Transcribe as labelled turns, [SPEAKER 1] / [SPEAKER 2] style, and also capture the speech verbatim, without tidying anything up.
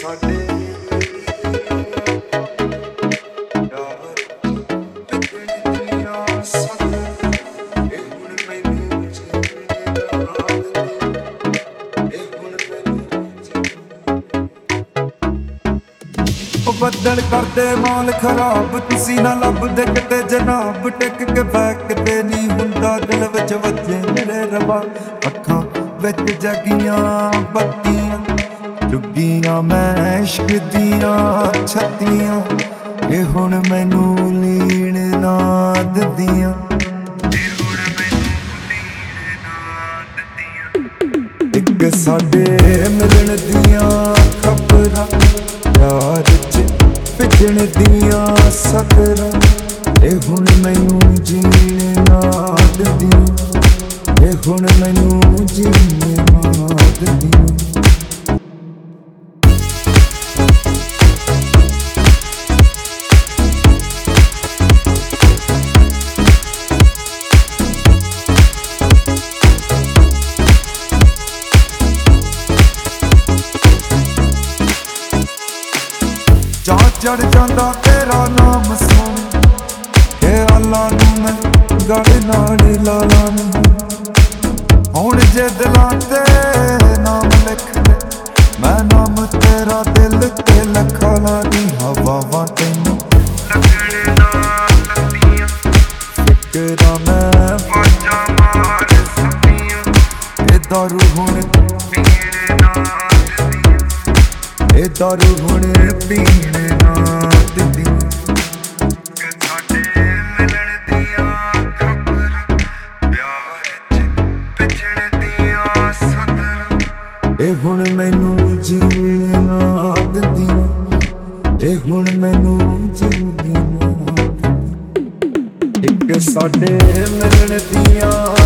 [SPEAKER 1] ਸਾਡੇ ਬੱਦਲ ਕਰਦੇ ਮਾਲ ਖਰਾਬ, ਤੁਸੀਂ ਨਾ ਲੱਭਦੇ ਕਿਤੇ ਜਨਾਬ। ਟਿਕ ਕੇ ਬੈਕ ਤੇ ਨਹੀਂ ਹੁੰਦਾ ਦਿਲ ਵਿੱਚ ਵੱਜੇ ਮੇਰੇ ਰੱਬਾ। ਅੱਖਾਂ ਵਿੱਚ ਜਗੀਆਂ ਬੱਤੀਆਂ, ਡੁੱਬੀਆਂ ਮੈਂ ਇਸ਼ਕ ਦੀਆਂ ਛੱਤੀਆਂ। ਇਹ ਹੁਣ ਮੈਨੂੰ ਲੀਣ ਨਾ ਦਿੰਦੀਆਂ, ਇੱਕ ਸਾਡੇ ਮਿਲਣ ਦੀਆਂ ਖਬਰਾਂ, ਪਿਆਰ ਚ ਭਿੱਜਣ ਦੀਆਂ ਸਤਰਾਂ। ਇਹ ਹੁਣ ਮੈਨੂੰ ਜੀਣ ਨਾ ਦਿੰਦੀਆਂ, ਇਹ ਹੁਣ ਮੈਨੂੰ ਜੀਣ ਨਾ ਦਿੰਦੀਆਂ। ਜਾ ਚੜ ਜਾਂਦਾ ਤੇਰਾ ਨਾਮ ਸੁਣ ਕੇ, ਅੱਲਾ ਨੂੰ ਮੈਂ ਗਲ ਨਾਲ ਲਾ ਲਾਂ। ਹੁਣ ਜੇ ਦਿਲਾਂ ਤੇ ਨਾਮ ਲਿਖ ਦੇ, ਮੈਂ ਨਾਮ ਤੇਰਾ ਦਿਲ ਤੇ ਲਿਖਾ ਲਾਂ। ਨੀ ਹਵਾਵਾਂ ਤੈਨੂੰ ਲੱਗਣ ਨਾ ਲੱਭੀਆਂ, ਫਿਕਰਾਂ ਮੈਂ ਵਾਜਾਂ ਮਾਰ ਸਕੀਆਂ। ਇਹ ਦਾਰੂ ਹੁਣ ਪੀਣ ਨਾ ਦਿੰਦੀਆਂ, ਇਹ ਦਾਰੂ ਹੁਣ ਪੀਣ ਨਾ ਦਿੰਦੀਆਂ। ਸਾਡੇ ਮਿਲਣ ਦੀਆਂ ਖਬਰਾਂ, ਪਿਆਰ ਚ ਭਿੱਜਣ ਦੀਆਂ ਸਤਰਾਂ। ਇਹ ਹੁਣ ਮੈਨੂੰ ਜੀਣ ਨਾ ਦਿੰਦੀਆਂ, ਇਹ ਹੁਣ ਮੈਨੂੰ ਜੀਣ ਨਾ ਦਿੰਦੀਆਂ। ਇੱਕ ਸਾਡੇ ਮਿਲਣ ਦੀਆਂ